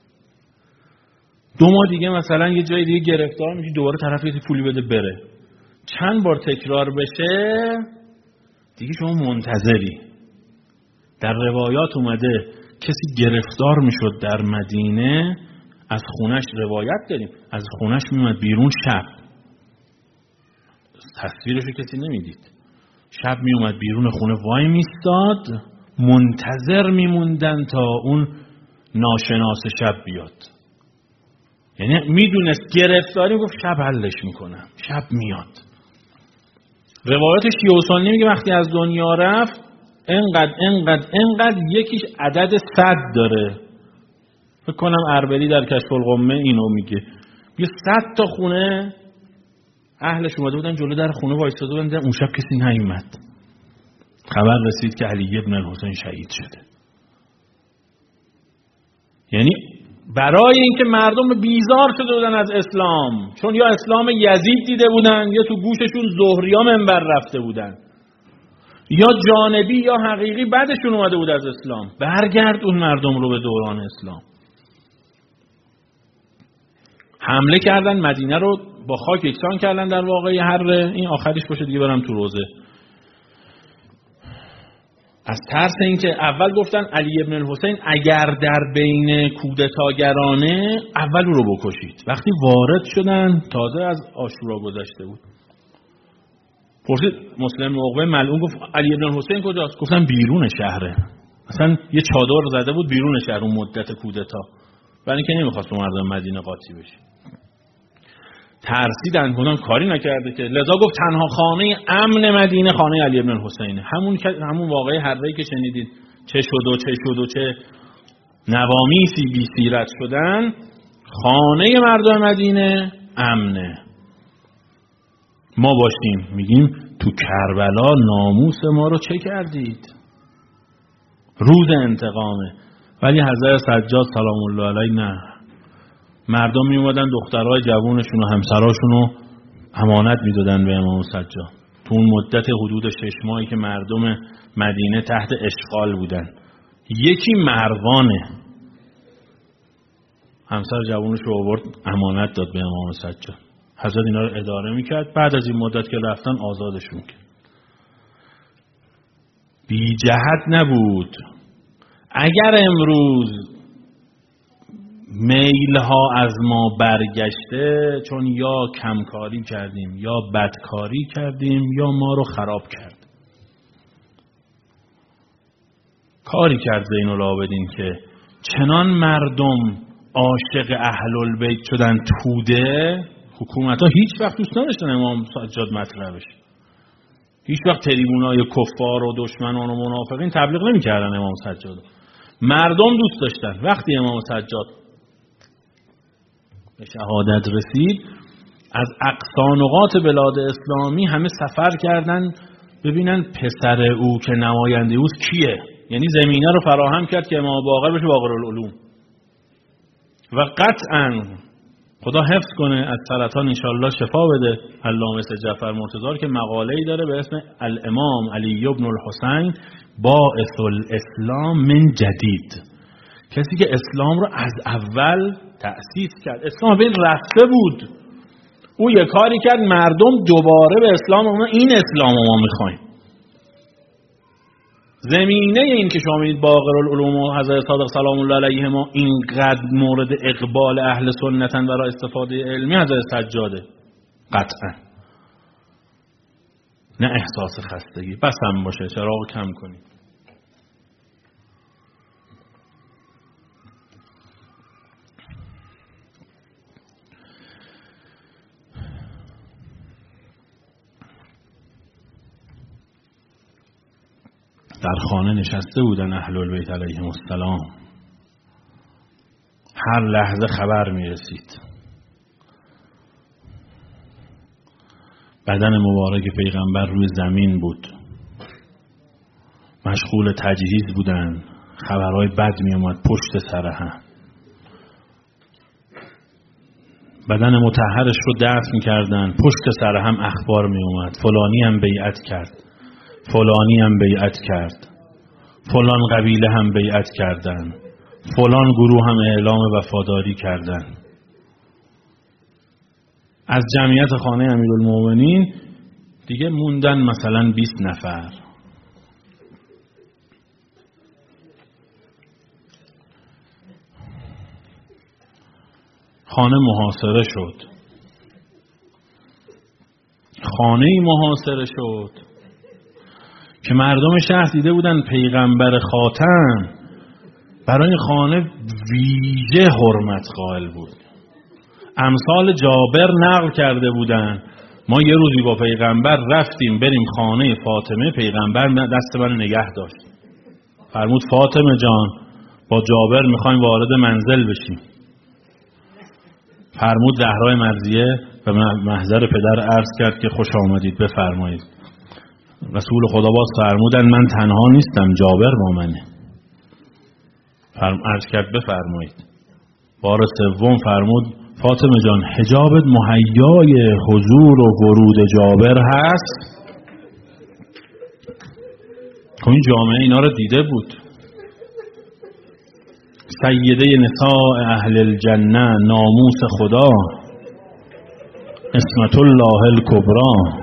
دو ماه دیگه مثلا یه جای دیگه گرفتار میشی، دوباره طرف یه پولی بده بره. چند بار تکرار بشه دیگه شما منتظری. در روایات اومده کسی گرفتار میشد در مدینه، از خونش روایت داریم، از خونش میومد بیرون شب، تصویرشو کسی نمیدید، شب میومد بیرون خونه وای میستاد، منتظر میموندن تا اون ناشناس شب بیاد. یعنی میدونست گرفتاری، گفت شب حلش میکنم، شب میاد. روایات شیعه و سنی میگه وقتی از دنیا رفت انقدر انقدر انقدر یکیش عدد صد داره. فکر کنم اربلی در کشف القمه اینو میگه. یه صد تا خونه اهلش اومده بودن جلو در خونه وایساده بودن، اون شب کسی نیومد. خبر رسید که علی ابن الحسین شهید شده. یعنی برای اینکه مردم بیزار شده بودن از اسلام، چون یا اسلام یزید دیده بودن یا تو گوششون زهریا منبر رفته بودن، یا جانبی یا حقیقی بعدشون اومده بود از اسلام، برگرد اون مردم رو به دوران اسلام. حمله کردن مدینه رو با خاک یکسان کردن در واقع هر این آخریش باشه دیگه برم تو روزه. از ترس اینکه اول گفتن علی ابن الحسین اگر در بین کودتاگرانه اول رو بکشید. وقتی وارد شدن تازه از عاشورا گذشته بود. پرسید مسلم عقبه ملعون، گفت علی ابن الحسین کجاست؟ گفتن بیرون شهره. مثلا یه چادر زده بود بیرون شهر اون مدت کودتا، برای اینکه نمیخواست مردم مدینه قاطی بشه. ترسیدن، گفتن کاری نکرده که، لذا گفت تنها خانه امن مدینه خانه علی ابن الحسینه. همون همون واقعه حره‌ای که شنیدید چه شد و چه شد و چه نوامیسی بی سیرت شدن، خانه مردم مدینه امنه. ما باشیم میگیم تو کربلا ناموس ما رو چه کردید؟ روز انتقامه. ولی حضرت سجاد سلام الله علیه نه، مردم می اومدن دخترای جوونشون و همسراشون رو امانت میدادن به امام سجاد. تو اون مدت حدود شش ماهی که مردم مدینه تحت اشغال بودن، یکی مروانه همسر جوونش رو آورد امانت داد به امام سجاد. حضرت اینا رو اداره میکرد. بعد از این مدت که رفتن آزادشون کرد. بی جهت نبود. اگر امروز میل ها از ما برگشته، چون یا کمکاری کردیم یا بدکاری کردیم یا ما رو خراب کرد. کاری کرد زین العابدین که چنان مردم عاشق اهل البیت شدن توده، حکومت ها هیچ وقت دوست نداشتن امام سجاد مطرح بشه. هیچ وقت تریبونای کفار و دشمنان و منافقین تبلیغ نمی کردن امام سجاد. مردم دوست داشتن. وقتی امام سجاد به شهادت رسید، از اقصا نقاط بلاد اسلامی همه سفر کردن ببینن پسر او که نماینده اوست کیه. یعنی زمینه رو فراهم کرد که امام باقر بشه باقر العلوم. و قطعاً خدا حفظ کنه از سرطان انشالله شفا بده علامه جعفر مرتضی که مقاله‌ای داره به اسم الامام علی بن الحسین باعث الاسلام من جدید. کسی که اسلام رو از اول تأسیس کرد. اسلام بین رفته بود، او یک کاری کرد مردم دوباره به اسلام اومدن. این اسلام رو ما میخوایم. زمینه این که شما میدید باقر العلوم و حضرت صادق سلام الله علیه ما اینقدر مورد اقبال اهل سنتن برای استفاده علمی، حضرت سجاده. قطعا نه احساس خستگی. بس هم باشه، چراغ کم کنید. در خانه نشسته بودن اهل البیت علیهم السلام. هر لحظه خبر می رسید. بدن مبارک پیغمبر روی زمین بود. مشغول تجهیز بودن. خبرهای بد می اومد پشت سر هم. بدن مطهرش رو دفن می کردن. پشت سر هم اخبار می اومد. فلانی هم بیعت کرد. فلانی هم بیعت کرد. فلان قبیله هم بیعت کردن. فلان گروه هم اعلام وفاداری کردن. از جمعیت خانه امیرالمومنین دیگه موندن مثلا بیست نفر. خانه محاصره شد. خانه محاصره شد که مردم شهر دیده بودن پیغمبر خاتم برای خانه ویژه حرمت قائل بود. امثال جابر نقل کرده بودن ما یه روزی با پیغمبر رفتیم بریم خانه فاطمه، پیغمبر دست من نگه داشت. فرمود فاطمه جان با جابر میخوایم وارد منزل بشیم. فرمود زهرای مرضیه و محضر پدر عرض کرد که خوش آمدید بفرمایید. رسول خدا باز فرمودن من تنها نیستم، جابر با منه. فرم عرض کرد بفرمایید. بار سوم فرمود فاطمه جان حجابت مهیای حضور و ورود جابر هست؟ خب این جامعه اینا رو دیده بود. سیده نساء اهل الجنه، ناموس خدا، اسمت الله الکبری،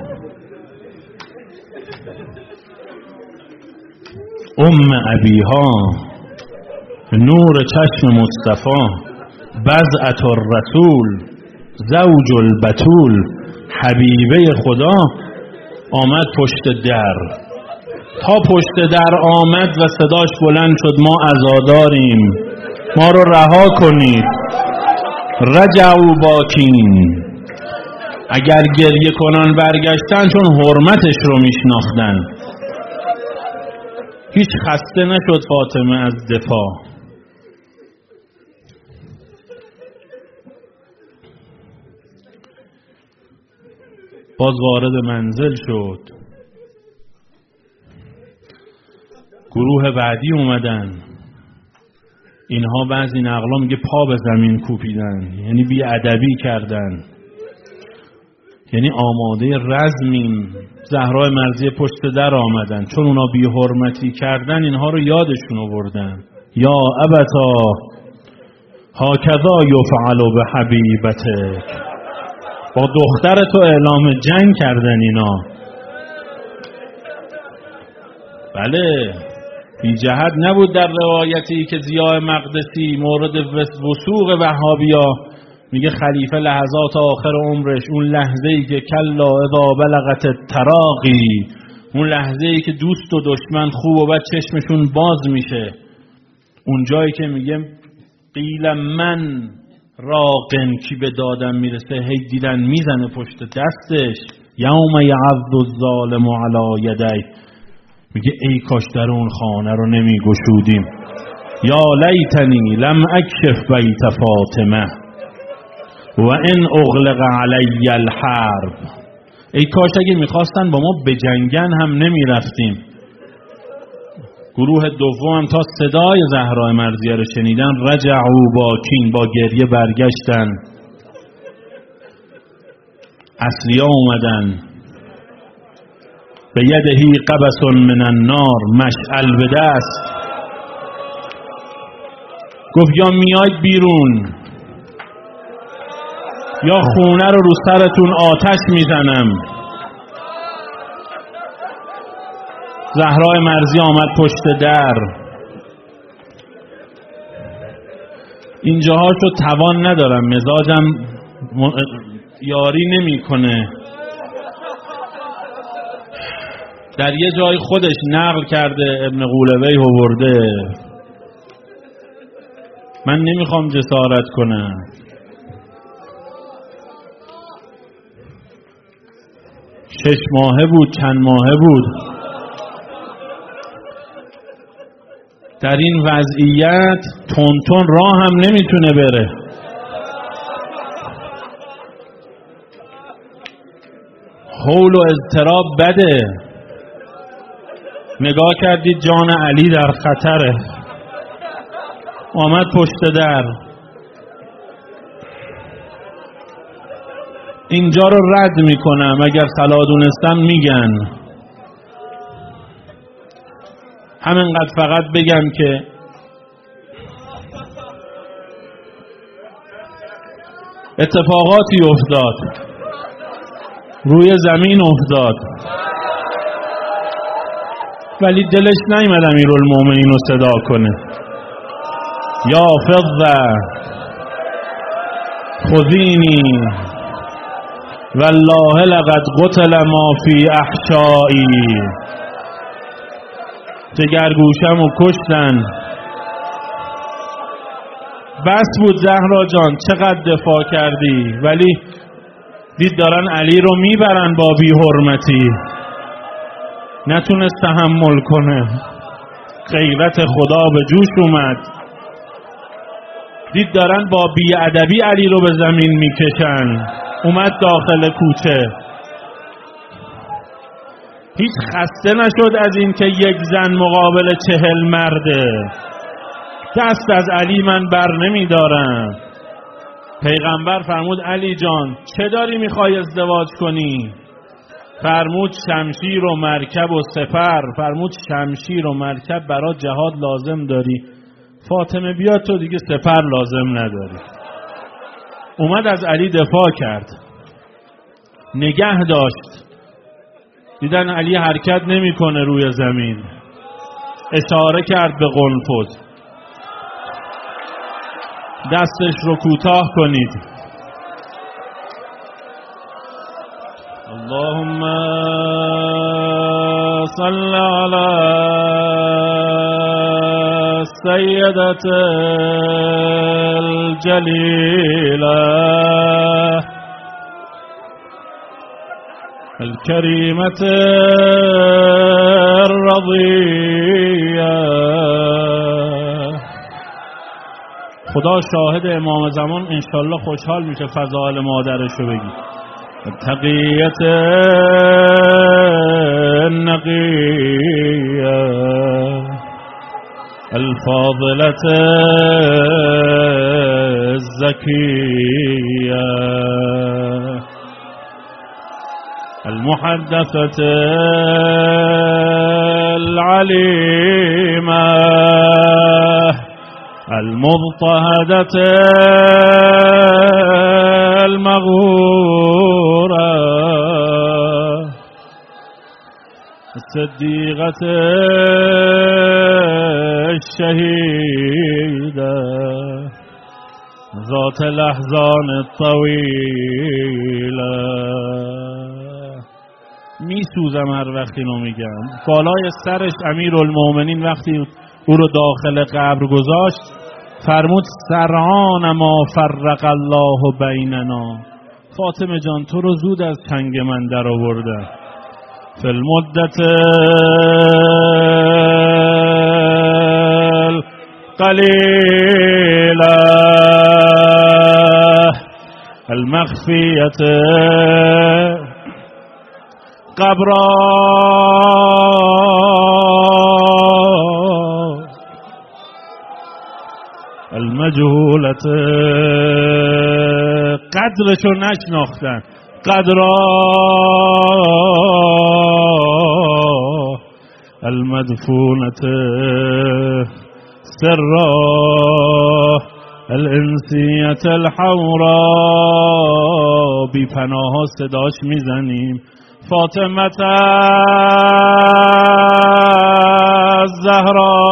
ام ابیها، نور چشم مصطفی، بضعة الرسول، زوج البتول، حبیبه خدا آمد پشت در. تا پشت در آمد و صداش بلند شد ما عزاداریم، ما رو رها کنید. رجعوا باکین، اگر گریه کنان برگشتن چون حرمتش رو میشناختن. هیچ خسته نشد فاطمه از دفاع. باز وارد منزل شد. گروه بعدی اومدن. اینها بعضی نقلا میگه پا به زمین کوبیدن، یعنی بی ادبی کردن، یعنی آماده رزمین. زهرای مرضیه پشت در آمدن، چون اونا بی حرمتی کردن اینها رو یادشون آوردن. یا ابتا هاکذا یفعل بحبیبتک، با دختر تو اعلام جنگ کردن اینا. بله، بی جهت نبود در روایتی که ضیاء مقدسی مورد وثوق وهابیا میگه خلیفه لحظات آخر عمرش، اون لحظه‌ای که کلا اذا بلغت التراقی، اون لحظه‌ای که دوست و دشمن خوب و بد چشمشون باز میشه، اون جایی که میگه قیل من راقن، کی به دادم میرسه، هی دیدن میزنه پشت دستش. یوم یعض الظالم علی یدیه، میگه ای کاش در اون خانه رو نمی گشودیم. یا لیتنی لم اکشف بیت فاطمه و ان اغلق علی الحرب، ای کاش اگه میخواستن با ما بجنگن هم نمی رفتیم. گروه دوم تا صدای زهرای مرضیه رو شنیدن، رجعوا باکین، با گریه برگشتن. اصلیا اومدن، به یدهی قبس من النار، مشعل به دست، گفت یا میاید بیرون یا خونه رو رو سرتون آتش میزنم. زهرای مرضی آمد پشت در. اینجاهاشو توان ندارم، مزاجم یاری نمیکنه. در یه جای خودش نقل کرده، ابن قولوی آورده، من نمیخوام جسارت کنم. شش ماهه بود، چند ماهه بود، در این وضعیت تون تون راه هم نمیتونه بره. هول و اضطراب بده. نگاه کردید جان علی در خطره، آمد پشت در. اینجا رو رد میکنم، اگر صلاح دونستن میگن. همینقدر فقط بگم که اتفاقاتی افتاد، روی زمین افتاد، ولی دلش نیامد امیرالمومنین رو صدا کنه. یا فضه خذینی والله لقد قتل ما فی احشایی، جگرگوشم رو کشتن. بس بود زهرا جان، چقدر دفاع کردی، ولی دید دارن علی رو میبرن با بی حرمتی، نتونست تحمل کنه، غیرت خدا به جوش اومد. دید دارن با بی ادبی علی رو به زمین میکشن، اومد داخل کوچه. هیچ خسته نشد از این که یک زن مقابل چهل مرده. دست از علی من بر نمی دارم. پیغمبر فرمود علی جان چه داری میخوای ازدواج کنی؟ فرمود شمشیر و مرکب و سپر. فرمود شمشیر و مرکب برای جهاد لازم داری، فاطمه بیا تو دیگه سپر لازم نداری. اومد از علی دفاع کرد، نگه داشت. دیدن علی حرکت نمیکنه روی زمین، اشاره کرد به قنفذ، دستش رو کوتاه کنید. اللهم صل علی سیدت الجلیله الكريمة الرضية. خدا شاهد امام زمان انشالله خوشحال میشه فضائل مادرشو بگی. تقیت النقیه الفاضلة الزكية المحدثة العليمة المضطهدة المغورة الصديقة الشهيدة ذات الأحزان الطويلة. می سوزم هر وقت اینو میگم. بالای سرش امیرالمومنین وقتی او رو داخل قبر گذاشت فرمود سرعان ما فرق الله بیننا. فاطمه جان تو رو زود از چنگ من در آورده. فی المدت القلیله المخفیت قبرا المجهولت قدرشو نشناختن قدرا المدفونت سرا الانسیت الحورا. بی پناه صداش میزنیم فاطمه الزهرا